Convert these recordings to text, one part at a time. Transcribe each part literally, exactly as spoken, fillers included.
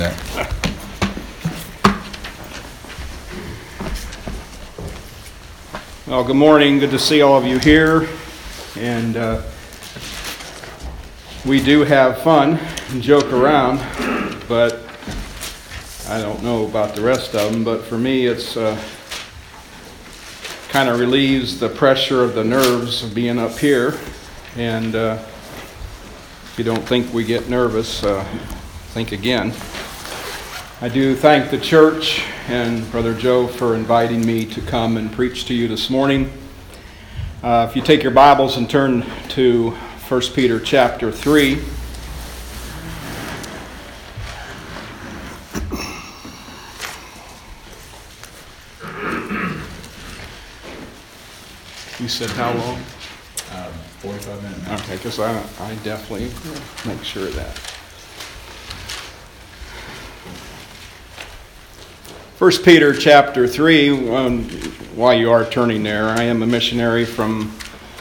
Well, good morning. Good to see all of you here. And uh, we do have fun and joke around, but I don't know about the rest of them, but for me it's uh, kind of relieves the pressure of the nerves of being up here. And uh, if you don't think we get nervous, uh, think again. I do thank the church and Brother Joe for inviting me to come and preach to you this morning. Uh, if you take your Bibles and turn to First Peter chapter three. You said how long? Uh, forty-five minutes. Okay, because I, I definitely make sure of that. First Peter chapter three, um, while you are turning there, I am a missionary from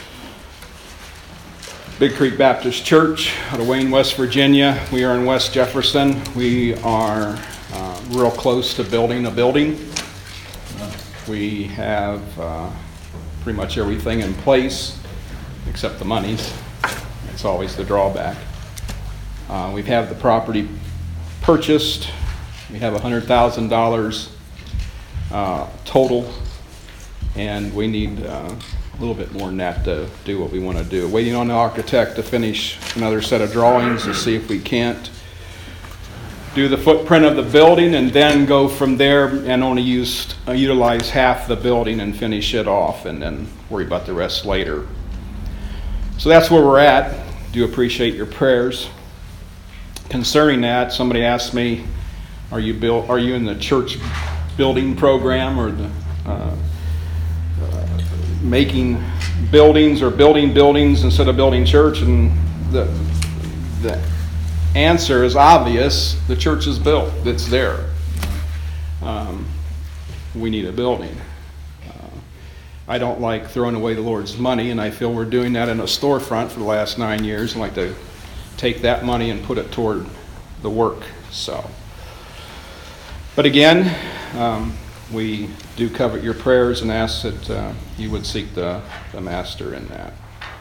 Big Creek Baptist Church out of Wayne, West Virginia. We are in West Jefferson. We are uh, real close to building a building. We have uh, pretty much everything in place except the monies. It's always the drawback. Uh, we have the property purchased. We have one hundred thousand dollars uh, total, and we need uh, a little bit more than that to do what we want to do. Waiting on the architect to finish another set of drawings to see if we can't do the footprint of the building and then go from there and only use, uh, utilize half the building and finish it off and then worry about the rest later. So that's where we're at. Do appreciate your prayers. Concerning that, somebody asked me, Are you built? Are you in the church building program or the uh, uh, making buildings or building buildings instead of building church? And the the answer is obvious. The church is built. It's there. Um, we need a building. Uh, I don't like throwing away the Lord's money, and I feel we're doing that in a storefront for the last nine years. I like to take that money and put it toward the work. So. But again, um, we do covet your prayers and ask that uh, you would seek the, the Master in that.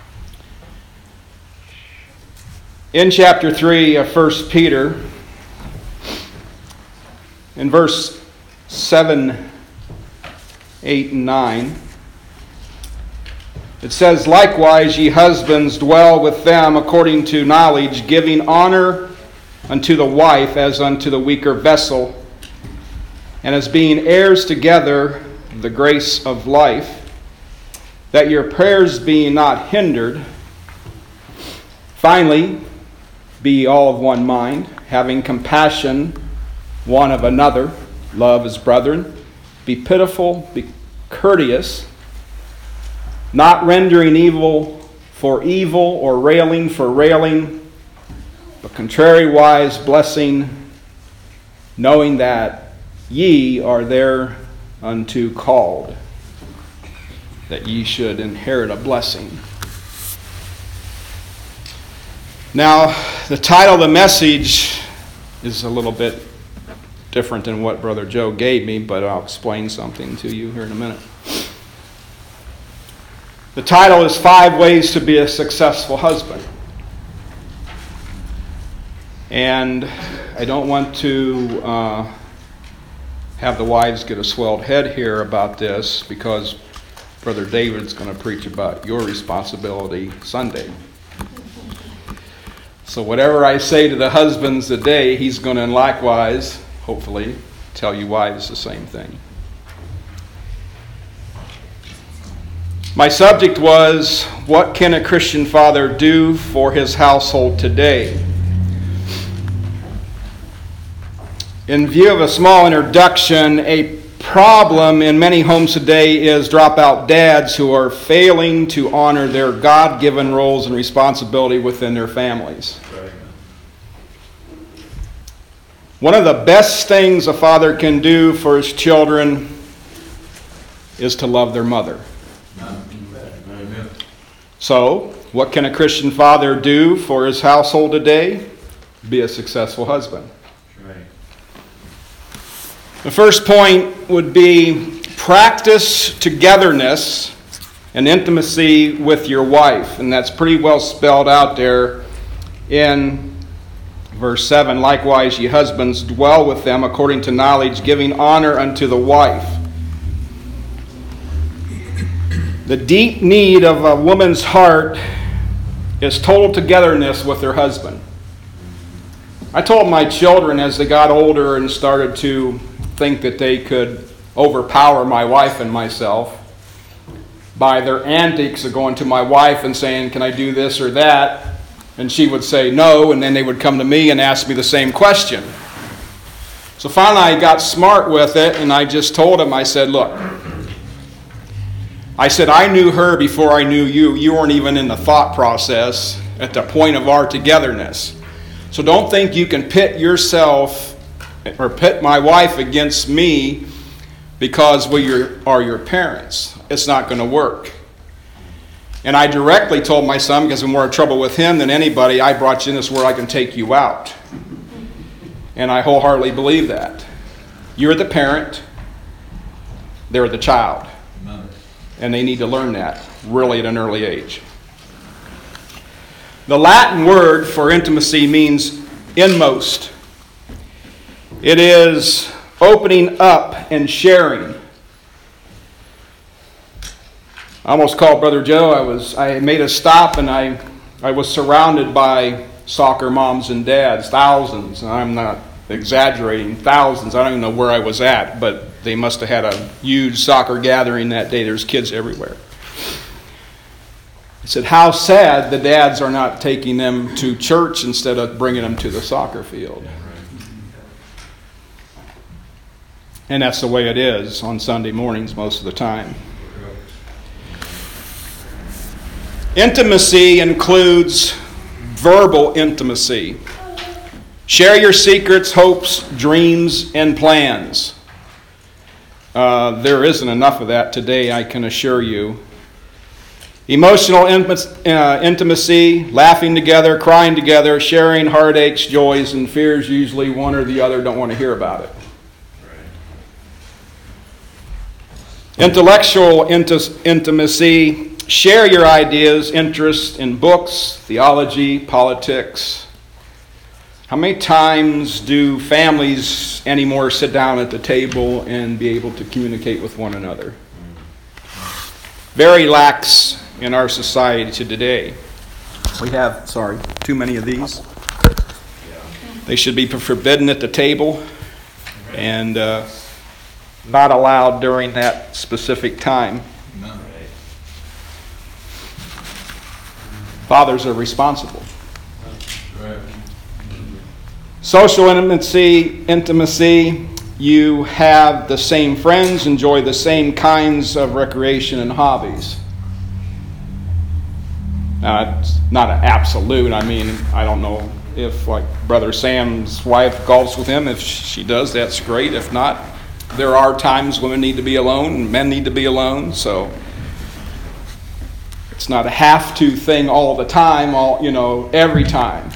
In chapter three of First Peter, in verse seven, eight, and nine, it says, Likewise, ye husbands, dwell with them according to knowledge, giving honor unto the wife as unto the weaker vessel, and as being heirs together of the grace of life, that your prayers being not hindered, finally, be all of one mind, having compassion one of another, love as brethren, be pitiful, be courteous, not rendering evil for evil or railing for railing, but contrariwise blessing, knowing that ye are thereunto called, that ye should inherit a blessing. Now, the title of the message is a little bit different than what Brother Joe gave me, but I'll explain something to you here in a minute. The title is Five Ways to Be a Successful Husband. And I don't want to uh, have the wives get a swelled head here about this, because Brother David's going to preach about your responsibility Sunday. So whatever I say to the husbands today, he's going to likewise, hopefully, tell you wives the same thing. My subject was, what can a Christian father do for his household today? In view of a small introduction, a problem in many homes today is dropout dads who are failing to honor their God-given roles and responsibility within their families. Right. One of the best things a father can do for his children is to love their mother. Amen. So, what can a Christian father do for his household today? Be a successful husband. Right. The first point would be practice togetherness and intimacy with your wife. And that's pretty well spelled out there in verse seven. Likewise, ye husbands, dwell with them according to knowledge, giving honor unto the wife. The deep need of a woman's heart is total togetherness with her husband. I told my children as they got older and started to think that they could overpower my wife and myself by their antics of going to my wife and saying, can I do this or that? And she would say no, and then they would come to me and ask me the same question. So finally I got smart with it, and I just told them, I said, look, I said, I knew her before I knew you. You weren't even in the thought process at the point of our togetherness. So don't think you can pit yourself or pit my wife against me because we are your parents. It's not going to work. And I directly told my son, because I'm more in trouble with him than anybody, I brought you in this world, I can take you out. And I wholeheartedly believe that. You're the parent, they're the child. And they need to learn that really at an early age. The Latin word for intimacy means inmost. It is opening up and sharing. I almost called Brother Joe. I was I made a stop and I, I was surrounded by soccer moms and dads, thousands. I'm not exaggerating, thousands. I don't even know where I was at, but they must have had a huge soccer gathering that day. There's kids everywhere. I said, how sad the dads are not taking them to church instead of bringing them to the soccer field. And that's the way it is on Sunday mornings most of the time. Intimacy includes verbal intimacy. Share your secrets, hopes, dreams, and plans. Uh, there isn't enough of that today, I can assure you. Emotional uh, intimacy, laughing together, crying together, sharing heartaches, joys, and fears. Usually one or the other don't want to hear about it. Right. Intellectual int- intimacy, share your ideas, interests in books, theology, politics. How many times do families anymore sit down at the table and be able to communicate with one another? Very lax in our society today. We have, sorry, too many of these. They should be forbidden at the table and uh, not allowed during that specific time. Fathers are responsible. Social intimacy, intimacy, you have the same friends, enjoy the same kinds of recreation and hobbies. Now, it's not an absolute. I mean, I don't know if, like, Brother Sam's wife golfs with him. If she does, that's great. If not, there are times women need to be alone and men need to be alone. So it's not a have-to thing all the time, all you know, every time.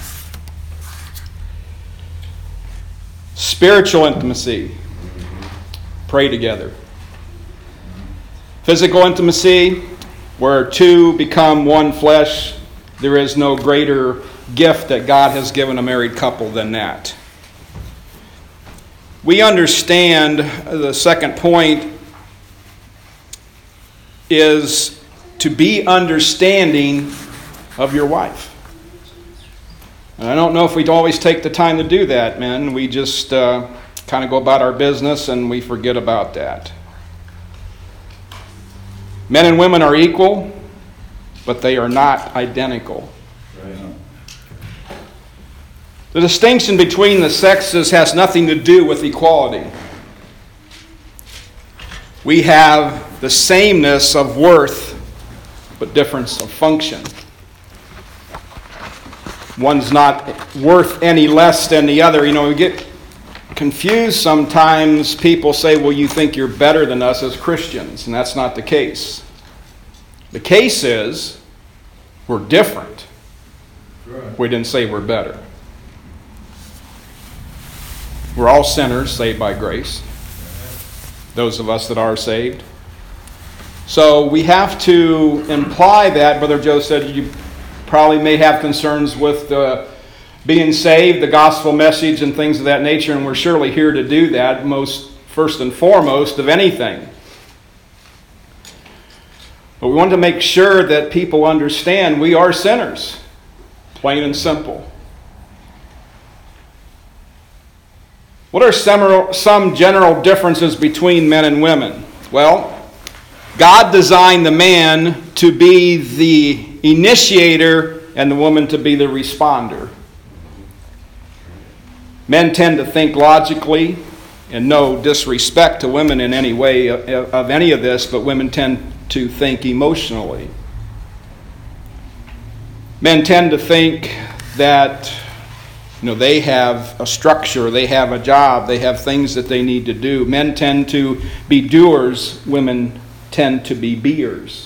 Spiritual intimacy. Pray together. Physical intimacy, where two become one flesh. There is no greater gift that God has given a married couple than that. We understand the second point is to be understanding of your wife. And I don't know if we always take the time to do that, men. We just uh, kind of go about our business and we forget about that. Men and women are equal, but they are not identical. Right. The distinction between the sexes has nothing to do with equality. We have the sameness of worth, but difference of function. One's not worth any less than the other. You know, we get confused sometimes. People say, well, you think you're better than us as Christians, and that's not the case. The case is we're different. Right. We didn't say we're better. We're all sinners saved by grace. those of us that are saved. So we have to imply that. Brother Joe said you probably may have concerns with the being saved, the gospel message, and things of that nature, and we're surely here to do that, most first and foremost of anything. But we want to make sure that people understand we are sinners, plain and simple. What are some general differences between men and women? Well, God designed the man to be the initiator and the woman to be the responder. Men tend to think logically, and no disrespect to women in any way of, of any of this, but women tend to think emotionally. Men tend to think that you know, they have a structure, they have a job, they have things that they need to do. Men tend to be doers, women tend to be beers.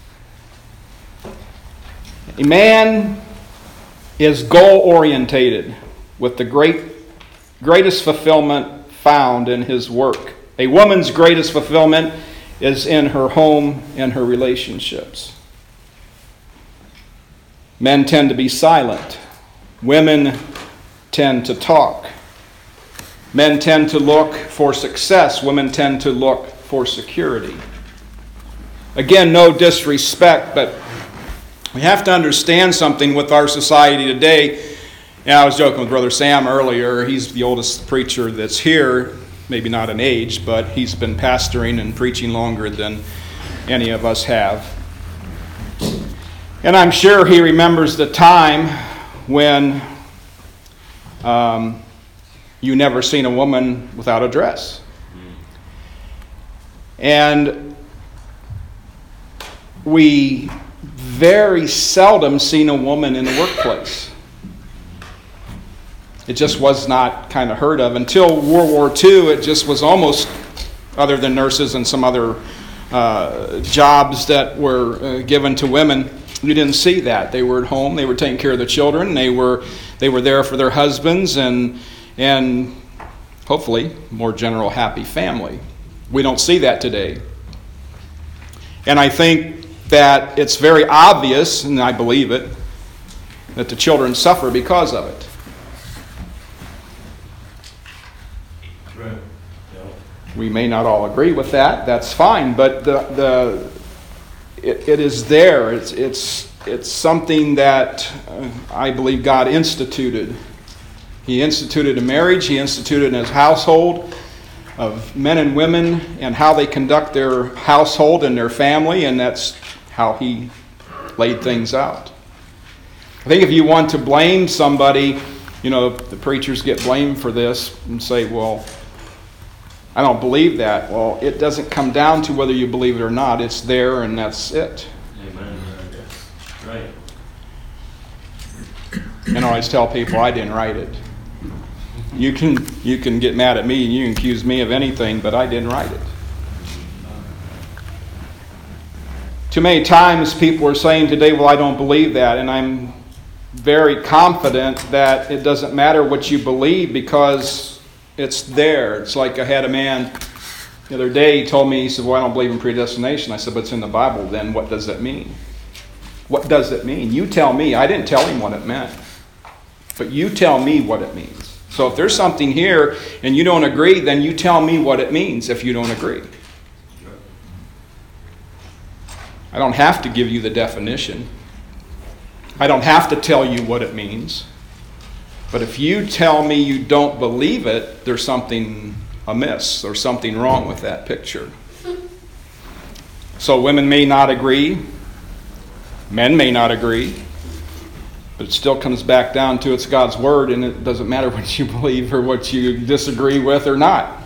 A man is goal-orientated with the great, greatest fulfillment found in his work. A woman's greatest fulfillment is in her home and her relationships. Men tend to be silent. Women tend to talk. Men tend to look for success. Women tend to look for security. Again, no disrespect, but we have to understand something with our society today. Yeah, I was joking with Brother Sam earlier. He's the oldest preacher that's here, maybe not in age, but he's been pastoring and preaching longer than any of us have. And I'm sure he remembers the time when um, you never seen a woman without a dress. And we very seldom seen a woman in the workplace. It just was not kind of heard of. Until World War Two, it just was almost, other than nurses and some other uh, jobs that were uh, given to women, you didn't see that. They were at home, they were taking care of the children, they were they were there for their husbands and and hopefully more general happy family. We don't see that today. And I think that it's very obvious, and I believe it, that the children suffer because of it. Right. We may not all agree with that. That's fine, but the the it, it is there. It's it's it's something that uh, I believe God instituted. He instituted a marriage. He instituted his household of men and women and how they conduct their household and their family, and that's how he laid things out. I think if you want to blame somebody, you know, the preachers get blamed for this and say, well, I don't believe that. Well, it doesn't come down to whether you believe it or not. It's there and that's it. Amen. Right. And I always tell people I didn't write it. You can you can get mad at me and you can accuse me of anything, but I didn't write it. Too many times people are saying today, well, I don't believe that. And I'm very confident that it doesn't matter what you believe because it's there. It's like I had a man the other day, he told me, he said, well, I don't believe in predestination. I said, but it's in the Bible. Then what does that mean? What does it mean? You tell me. I didn't tell him what it meant. But you tell me what it means. So if there's something here and you don't agree, then you tell me what it means if you don't agree. I don't have to give you the definition. I don't have to tell you what it means. But if you tell me you don't believe it, there's something amiss. There's something wrong with that picture. So women may not agree. Men may not agree. But it still comes back down to it's God's word, and it doesn't matter what you believe or what you disagree with or not.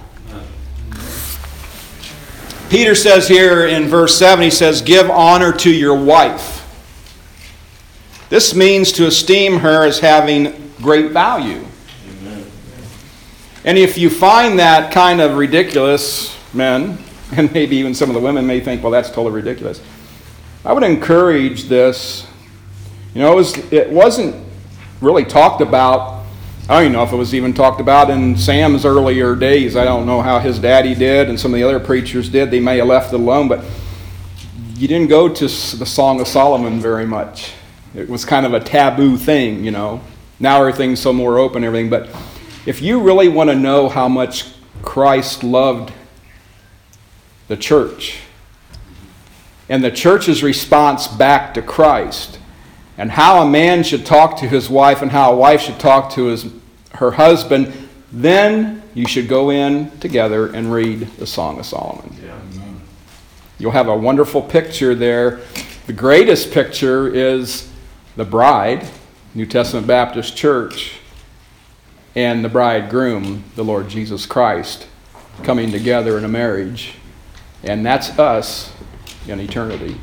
Peter says here in verse seven, he says, give honor to your wife. This means to esteem her as having great value. Amen. And if you find that kind of ridiculous, men, and maybe even some of the women may think, well, that's totally ridiculous. I would encourage this. You know, it, was, it wasn't really talked about I don't even know if it was even talked about in Sam's earlier days. I don't know how his daddy did and some of the other preachers did. They may have left it alone, but you didn't go to the Song of Solomon very much. It was kind of a taboo thing, you know. Now everything's so more open and everything. But if you really want to know how much Christ loved the church and the church's response back to Christ, and how a man should talk to his wife and how a wife should talk to his her husband, then you should go in together and read the Song of Solomon. Yeah. You'll have a wonderful picture there. The greatest picture is the bride, New Testament Baptist Church, and the bridegroom, the Lord Jesus Christ, coming together in a marriage. And that's us in eternity.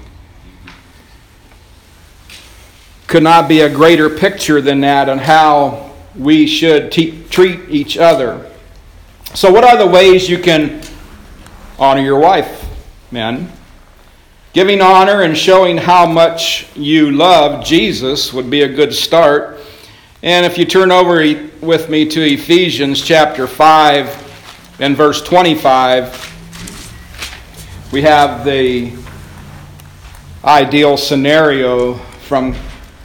Could not be a greater picture than that on how we should te- treat each other. So what are the ways you can honor your wife, men? Giving honor and showing how much you love Jesus would be a good start. And if you turn over with me to Ephesians chapter five and verse twenty-five, we have the ideal scenario from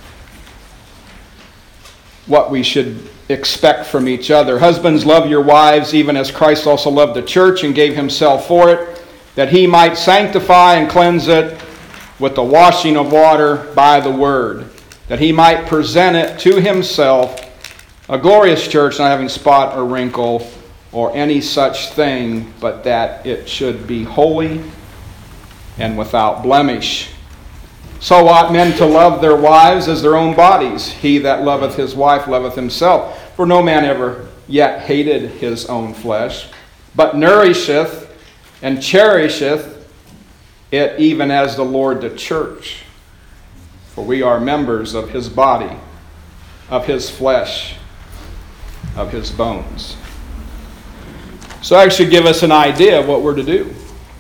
what we should expect from each other. Husbands, love your wives, even as Christ also loved the church and gave himself for it, that he might sanctify and cleanse it with the washing of water by the word, that he might present it to himself, a glorious church, not having spot or wrinkle or any such thing, but that it should be holy and without blemish. So ought men to love their wives as their own bodies. He that loveth his wife loveth himself. For no man ever yet hated his own flesh, but nourisheth and cherisheth it, even as the Lord the church. For we are members of his body, of his flesh, of his bones. So that should give us an idea of what we're to do.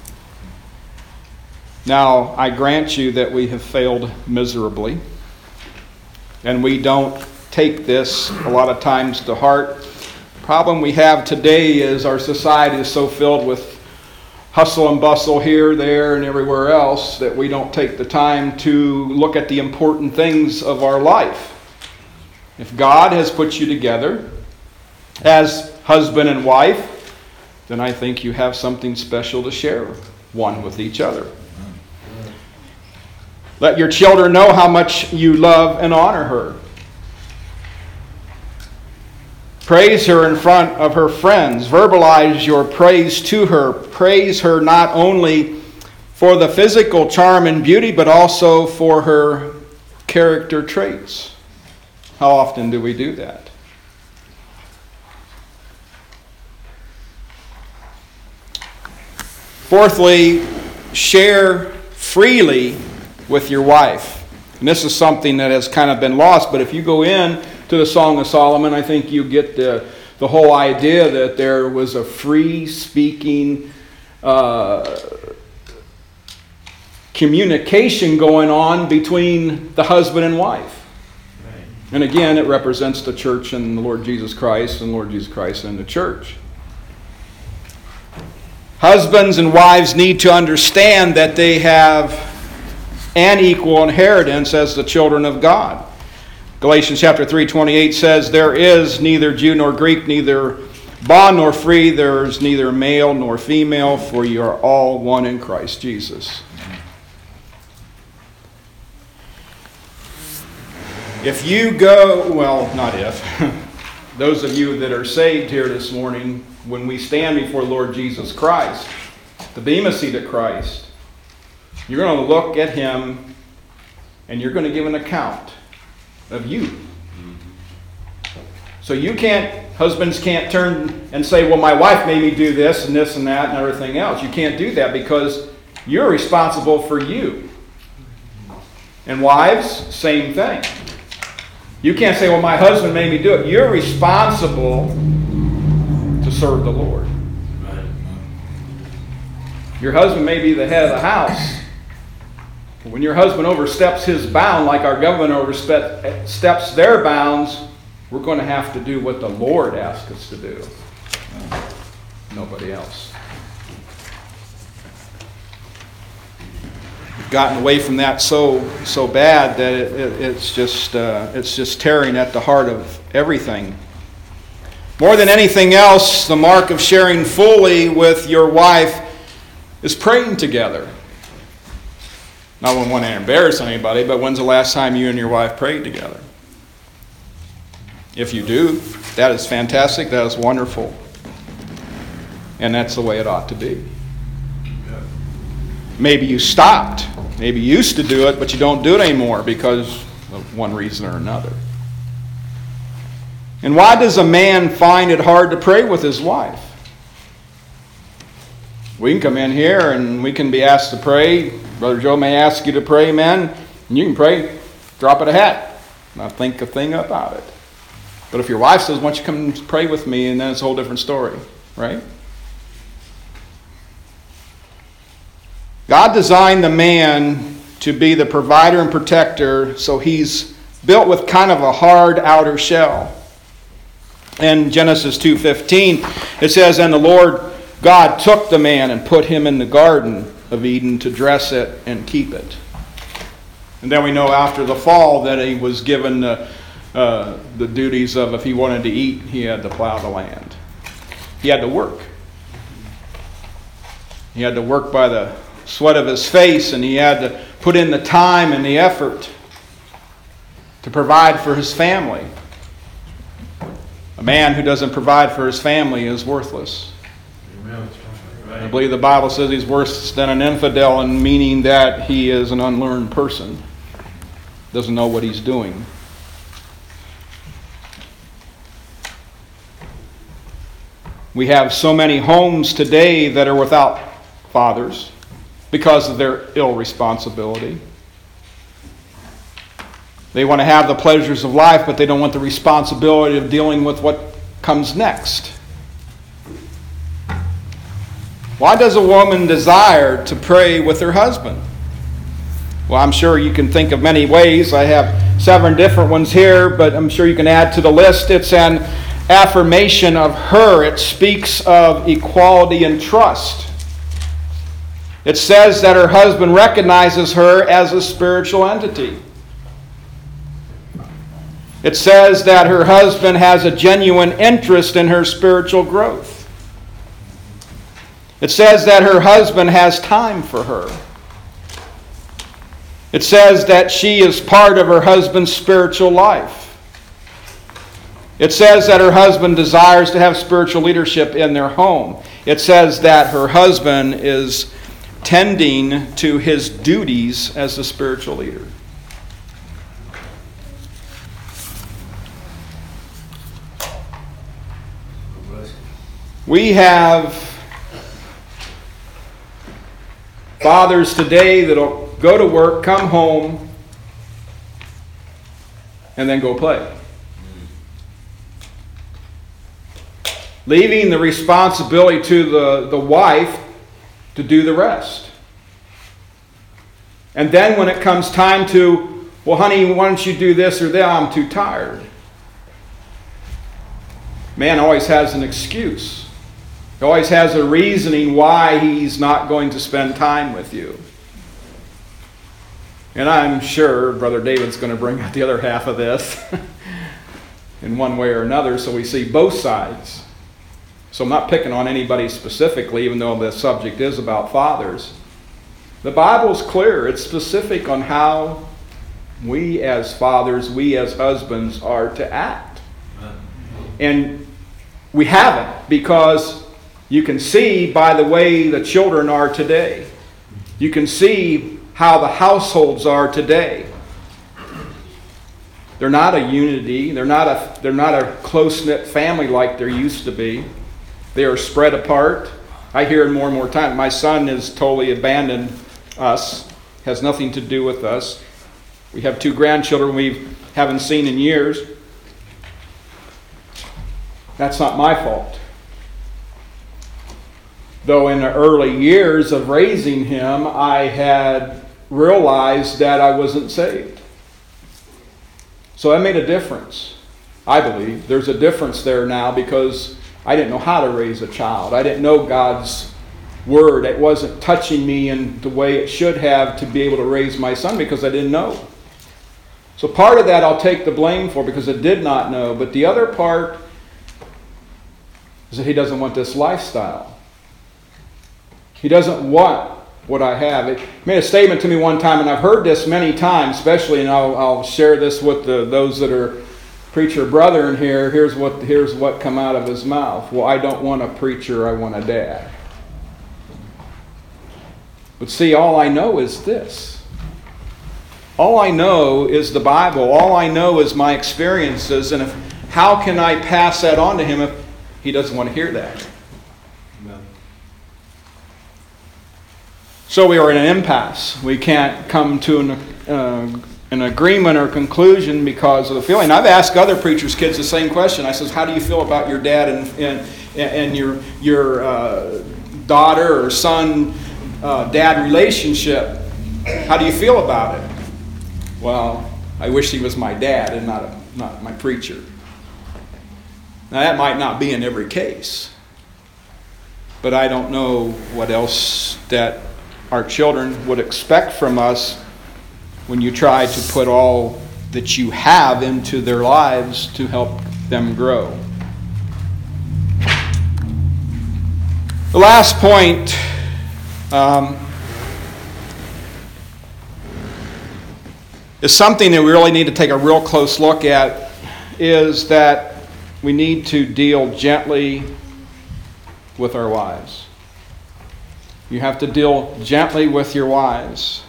Now, I grant you that we have failed miserably, and we don't take this a lot of times to heart. The problem we have today is our society is so filled with hustle and bustle here, there, and everywhere else that we don't take the time to look at the important things of our life. If God has put you together as husband and wife, then I think you have something special to share, one with each other. Let your children know how much you love and honor her. Praise her in front of her friends. Verbalize your praise to her. Praise her not only for the physical charm and beauty, but also for her character traits. How often do we do that? Fourthly, share freely with your wife. And this is something that has kind of been lost, but if you go in to the Song of Solomon, I think you get the, the whole idea that there was a free-speaking uh, communication going on between the husband and wife. Right. And again, it represents the church and the Lord Jesus Christ, and Lord Jesus Christ and the church. Husbands and wives need to understand that they have an equal inheritance as the children of God. Galatians chapter three twenty-eight says, there is neither Jew nor Greek, neither bond nor free, there is neither male nor female, for you are all one in Christ Jesus. If you go, well, not if, those of you that are saved here this morning, when we stand before Lord Jesus Christ, the bema seat of Christ, you're going to look at him and you're going to give an account of you. So you can't, husbands can't turn and say, well, my wife made me do this and this and that and everything else. You can't do that because you're responsible for you. And wives, same thing. You can't say, well, my husband made me do it. You're responsible to serve the Lord. Right. Your husband may be the head of the house. When your husband oversteps his bound, like our government oversteps their bounds, We're going to have to do what the Lord asks us to do. Nobody else. We've gotten away from that so so bad that it, it, it's just uh, it's just tearing at the heart of everything. More than anything else, the mark of sharing fully with your wife is praying together. Not when one to embarrass anybody, but when's the last time you and your wife prayed together? If you do, that is fantastic. That is wonderful. And that's the way it ought to be. Maybe you stopped. Maybe you used to do it, but you don't do it anymore because of one reason or another. And why does a man find it hard to pray with his wife? We can come in here and we can be asked to pray. Brother Joe may ask you to pray, men, and you can pray, drop it a hat, not think a thing about it. But if your wife says, why don't you come and pray with me, and then it's a whole different story, right? God designed the man to be the provider and protector, so he's built with kind of a hard outer shell. In Genesis two fifteen, it says, and the Lord God took the man and put him in the garden of Eden to dress it and keep it. And then we know after the fall that he was given the, uh, the duties of if he wanted to eat, he had to plow the land. He had to work. He had to work by the sweat of his face, and he had to put in the time and the effort to provide for his family. A man who doesn't provide for his family is worthless. Amen. Right. I believe the Bible says he's worse than an infidel, in meaning that he is an unlearned person. Doesn't know what he's doing. We have so many homes today that are without fathers because of their irresponsibility. They want to have the pleasures of life, but they don't want the responsibility of dealing with what comes next. Why does a woman desire to pray with her husband? Well, I'm sure you can think of many ways. I have seven different ones here, but I'm sure you can add to the list. It's an affirmation of her. It speaks of equality and trust. It says that her husband recognizes her as a spiritual entity. It says that her husband has a genuine interest in her spiritual growth. It says that her husband has time for her. It says that she is part of her husband's spiritual life. It says that her husband desires to have spiritual leadership in their home. It says that her husband is tending to his duties as a spiritual leader. We have fathers today that'll go to work, come home, and then go play. Leaving the responsibility to the, the wife to do the rest. And then when it comes time to, well, honey, why don't you do this or that? I'm too tired. Man always has an excuse. He always has a reasoning why he's not going to spend time with you. And I'm sure Brother David's going to bring out the other half of this in one way or another, so we see both sides. So I'm not picking on anybody specifically, even though the subject is about fathers. The Bible's clear. It's specific on how we as fathers, we as husbands are to act. And we haven't, because you can see by the way the children are today. You can see how the households are today. They're not a unity. They're not a, they're not a close-knit family like there used to be. They are spread apart. I hear it more and more time. My son has totally abandoned us. Has nothing to do with us. We have two grandchildren we haven't seen in years. That's not my fault. Though in the early years of raising him, I had realized that I wasn't saved. So that made a difference. I believe. There's a difference there now because I didn't know how to raise a child. I didn't know God's Word. It wasn't touching me in the way it should have to be able to raise my son because I didn't know. So part of that I'll take the blame for because I did not know. But the other part is that he doesn't want this lifestyle. He doesn't want what I have. He made a statement to me one time, and I've heard this many times, especially, and I'll, I'll share this with the, those that are preacher brethren here. Here's what, here's what come out of his mouth. Well, I don't want a preacher, I want a dad. But see, all I know is this. All I know is the Bible. All I know is my experiences. And if, how can I pass that on to him if he doesn't want to hear that? Amen. So we are in an impasse. We can't come to an, uh, an agreement or conclusion because of the feeling. I've asked other preachers' kids the same question. I says, how do you feel about your dad and, and, and your, your uh, daughter or son Uh, dad relationship? How do you feel about it? Well, I wish he was my dad and not a, not my preacher. Now that might not be in every case, but I don't know what else that our children would expect from us when you try to put all that you have into their lives to help them grow. The last point Um, is something that we really need to take a real close look at, is that we need to deal gently with our wives. You have to deal gently with your wives.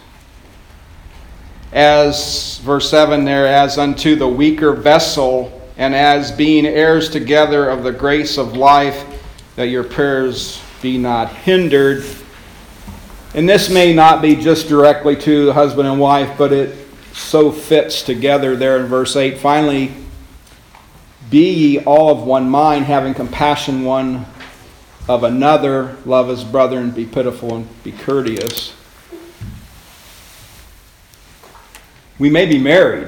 As, verse seven there, as unto the weaker vessel, and as being heirs together of the grace of life, that your prayers be not hindered. And this may not be just directly to the husband and wife, but it so fits together there in verse eight. Finally, be ye all of one mind, having compassion one of another, love his brother, and be pitiful and be courteous. We may be married,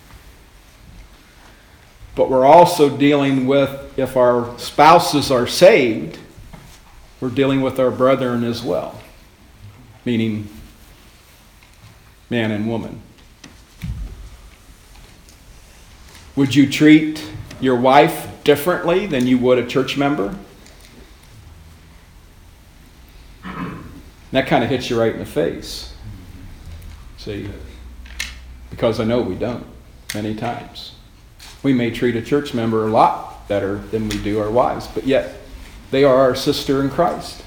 but we're also dealing with, if our spouses are saved, we're dealing with our brethren as well. Meaning man and woman. Would you treat your wife differently than you would a church member? That kind of hits you right in the face. See? Because I know we don't many times. We may treat a church member a lot better than we do our wives, but yet they are our sister in Christ.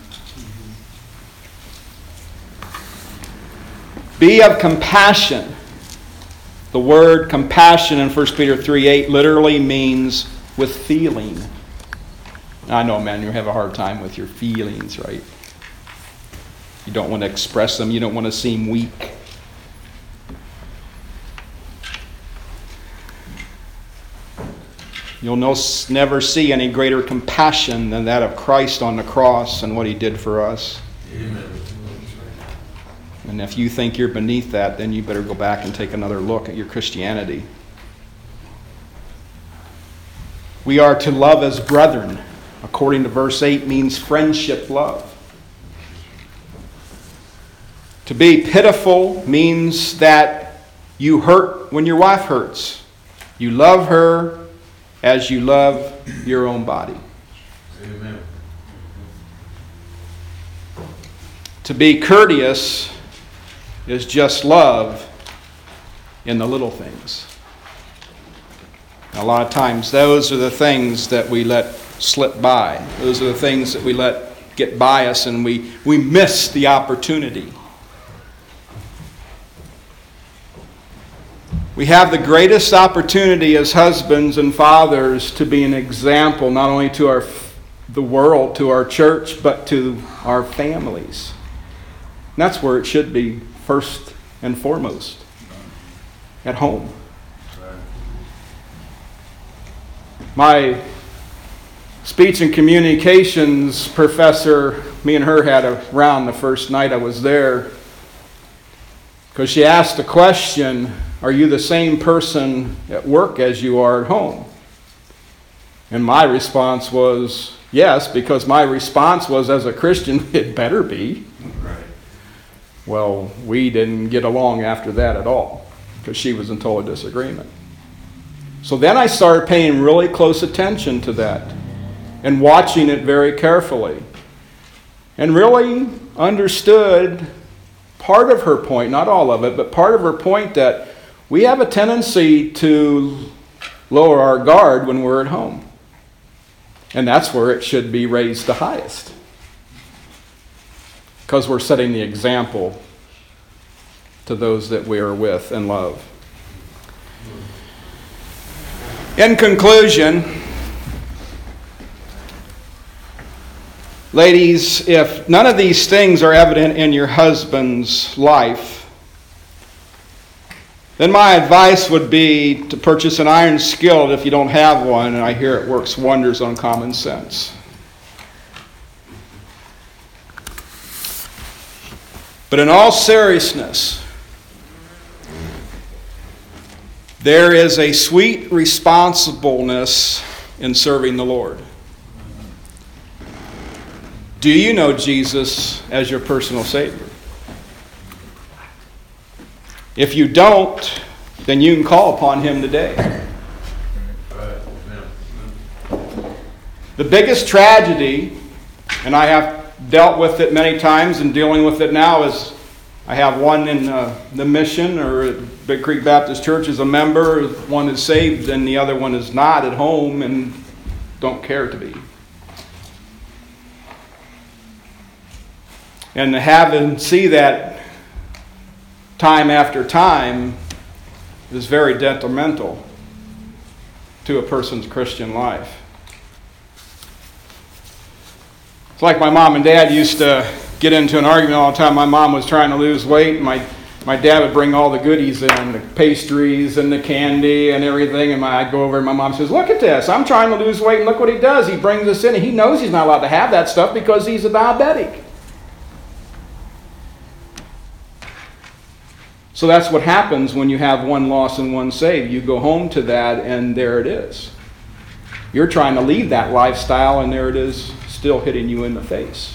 Be of compassion. The word compassion in First Peter three eight literally means with feeling. Now, I know, man, you have a hard time with your feelings, right? You don't want to express them. You don't want to seem weak. You'll no, never see any greater compassion than that of Christ on the cross and what he did for us. Amen. And if you think you're beneath that, then you better go back and take another look at your Christianity. We are to love as brethren. According to verse eight, means friendship love. To be pitiful means that you hurt when your wife hurts. You love her as you love your own body. Amen. To be courteous is just love in the little things. A lot of times those are the things that we let slip by. Those are the things that we let get by us, and we, we miss the opportunity. We have the greatest opportunity as husbands and fathers to be an example not only to our the world, to our church, but to our families. And that's where it should be first and foremost, at home. My speech and communications professor, me and her had a round the first night I was there, because she asked the question, are you the same person at work as you are at home? And my response was, yes, because my response was, as a Christian, it better be. Right. Well, we didn't get along after that at all, because she was in total disagreement. So then I started paying really close attention to that and watching it very carefully, and really understood part of her point, not all of it, but part of her point, that we have a tendency to lower our guard when we're at home. And that's where it should be raised the highest, because we're setting the example to those that we are with and love. In conclusion, ladies, if none of these things are evident in your husband's life, then my advice would be to purchase an iron skillet if you don't have one, and I hear it works wonders on common sense. But in all seriousness, there is a sweet responsibleness in serving the Lord. Do you know Jesus as your personal Savior? If you don't, then you can call upon Him today. The biggest tragedy, and I have dealt with it many times and dealing with it now, is I have one in uh, the mission or at Big Creek Baptist Church as a member. One is saved and the other one is not at home and don't care to be. And to have and see that time after time is very detrimental to a person's Christian life. It's like my mom and dad used to get into an argument all the time. My mom was trying to lose weight, and my, my dad would bring all the goodies in, the pastries and the candy and everything, and my, I'd go over and my mom says, look at this, I'm trying to lose weight, and look what he does. He brings this in, and he knows he's not allowed to have that stuff because he's a diabetic. So that's what happens when you have one lost and one saved. You go home to that, and there it is. You're trying to leave that lifestyle, and there it is, still hitting you in the face.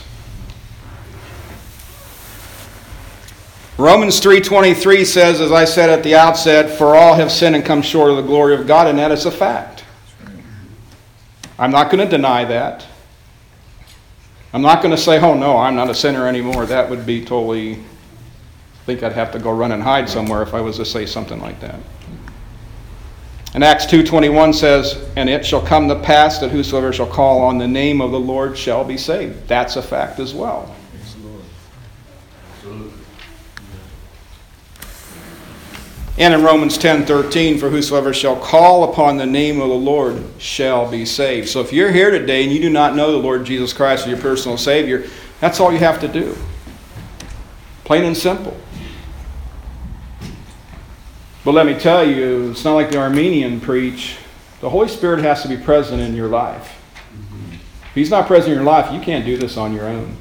Romans three twenty-three says, as I said at the outset, for all have sinned and come short of the glory of God, and that is a fact. I'm not going to deny that. I'm not going to say, oh no, I'm not a sinner anymore. That would be totally... I think I'd have to go run and hide somewhere if I was to say something like that. And Acts two twenty-one says, and it shall come to pass that whosoever shall call on the name of the Lord shall be saved. That's a fact as well. And in Romans ten thirteen, for whosoever shall call upon the name of the Lord shall be saved. So if you're here today and you do not know the Lord Jesus Christ as your personal Savior, that's all you have to do. Plain and simple. But let me tell you, it's not like the Armenian preach. The Holy Spirit has to be present in your life. If He's not present in your life, you can't do this on your own.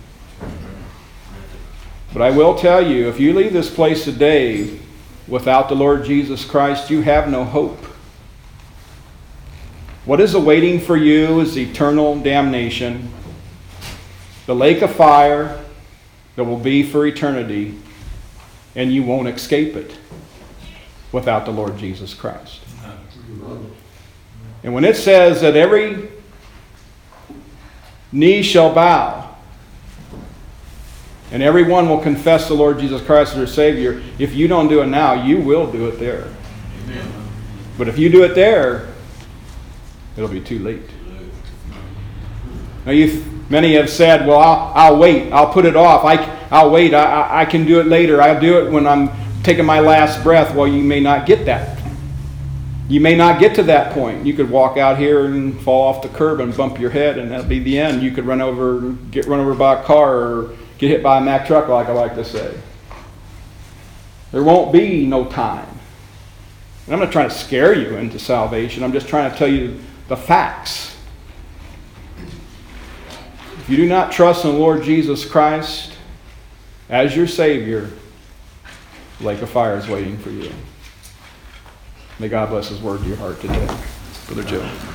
But I will tell you, if you leave this place today without the Lord Jesus Christ, you have no hope. What is awaiting for you is eternal damnation, the lake of fire that will be for eternity, and you won't escape it without the Lord Jesus Christ. And when it says that every knee shall bow and everyone will confess the Lord Jesus Christ as their Savior, if you don't do it now, you will do it there. Amen. But if you do it there, it'll be too late. Now, you many have said, well, I'll, I'll wait. I'll put it off. I, I'll wait. I, I, I can do it later. I'll do it when I'm taking my last breath. Well, you may not get that. You may not get to that point. You could walk out here and fall off the curb and bump your head, and that'll be the end. You could run over, get run over by a car or get hit by a Mack truck, like I like to say. There won't be no time. And I'm not trying to scare you into salvation. I'm just trying to tell you the facts. If you do not trust in the Lord Jesus Christ as your Savior, the lake of fire is waiting for you. May God bless His word to your heart today. Brother Joe.